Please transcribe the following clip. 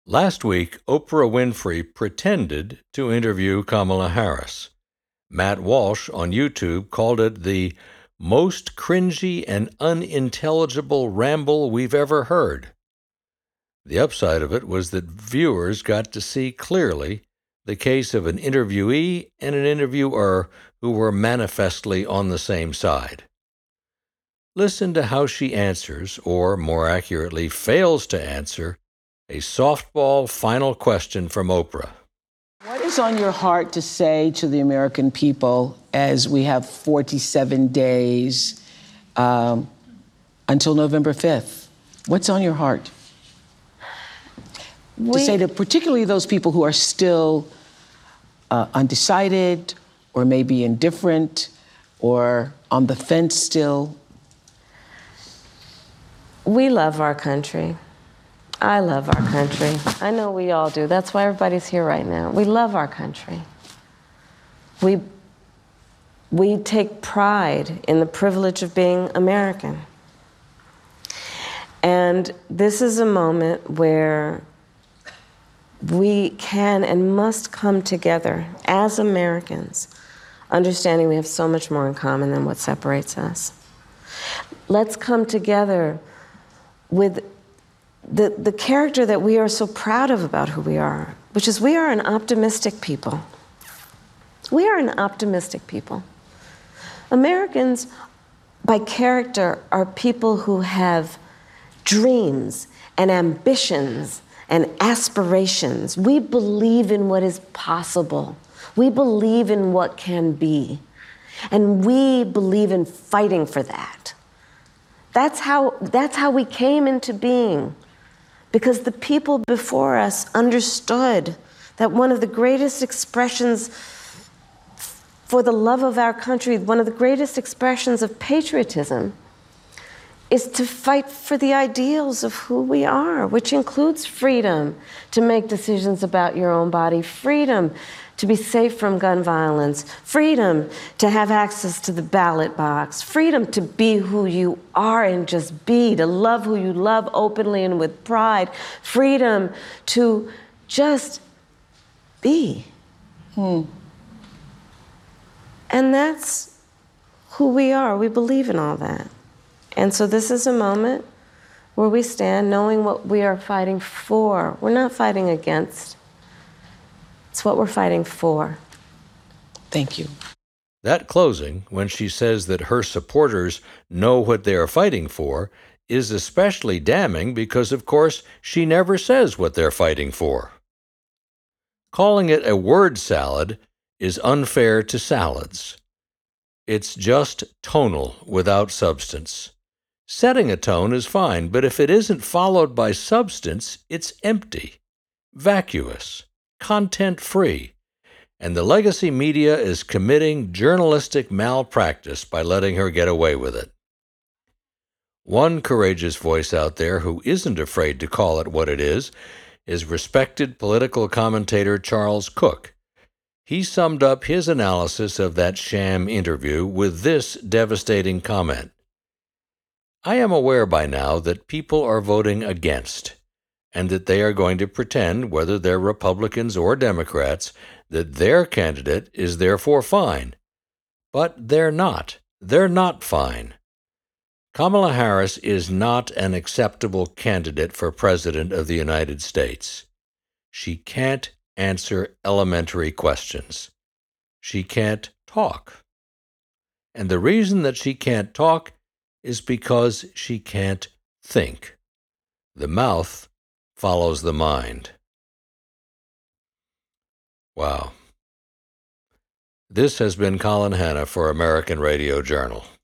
Last week, Oprah Winfrey pretended to interview Kamala Harris. Matt Walsh on YouTube called it the most cringy and unintelligible ramble we've ever heard. The upside of it was that viewers got to see clearly the case of an interviewee and an interviewer who were manifestly on the same side. Listen to how she answers, or more accurately, fails to answer, a softball final question from Oprah. What is on your heart to say to the American people as we have 47 days until November 5th? What's on your heart? To say to particularly those people who are still undecided or maybe indifferent or on the fence still. We love our country. I love our country. I know we all do. That's why everybody's here right now. We love our country. We take pride in the privilege of being American. And this is a moment where we can and must come together as Americans, understanding we have so much more in common than what separates us. Let's come together with the character that we are so proud of about who we are, which is we are an optimistic people. We are an optimistic people. Americans, by character, are people who have dreams and ambitions and aspirations. We believe in what is possible. We believe in what can be. And we believe in fighting for that. That's how we came into being. Because the people before us understood that one of the greatest expressions for the love of our country, one of the greatest expressions of patriotism, is to fight for the ideals of who we are, which includes freedom to make decisions about your own body, freedom to be safe from gun violence, freedom to have access to the ballot box, freedom to be who you are and just be, to love who you love openly and with pride, freedom to just be. And that's who we are. We believe in all that. And so this is a moment where we stand knowing what we are fighting for. We're not fighting against. It's what we're fighting for. Thank you. That closing, when she says that her supporters know what they are fighting for, is especially damning because, of course, she never says what they're fighting for. Calling it a word salad is unfair to salads. It's just tonal without substance. Setting a tone is fine, but if it isn't followed by substance, it's empty, vacuous, content-free, and the legacy media is committing journalistic malpractice by letting her get away with it. One courageous voice out there who isn't afraid to call it what it is respected political commentator Charles Cook. He summed up his analysis of that sham interview with this devastating comment. I am aware by now that people are voting against, and that they are going to pretend, whether they're Republicans or Democrats, that their candidate is therefore fine. But they're not. They're not fine. Kamala Harris is not an acceptable candidate for President of the United States. She can't answer elementary questions. She can't talk. And the reason that she can't talk is because she can't think. The mouth follows the mind. Wow. This has been Colin Hanna for American Radio Journal.